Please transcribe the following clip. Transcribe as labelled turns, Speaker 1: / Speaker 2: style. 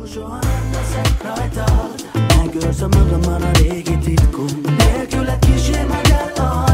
Speaker 1: soha nem leszek rajtad. Megőrzöm magamban a régi titkom. Nélküled kísér meg el a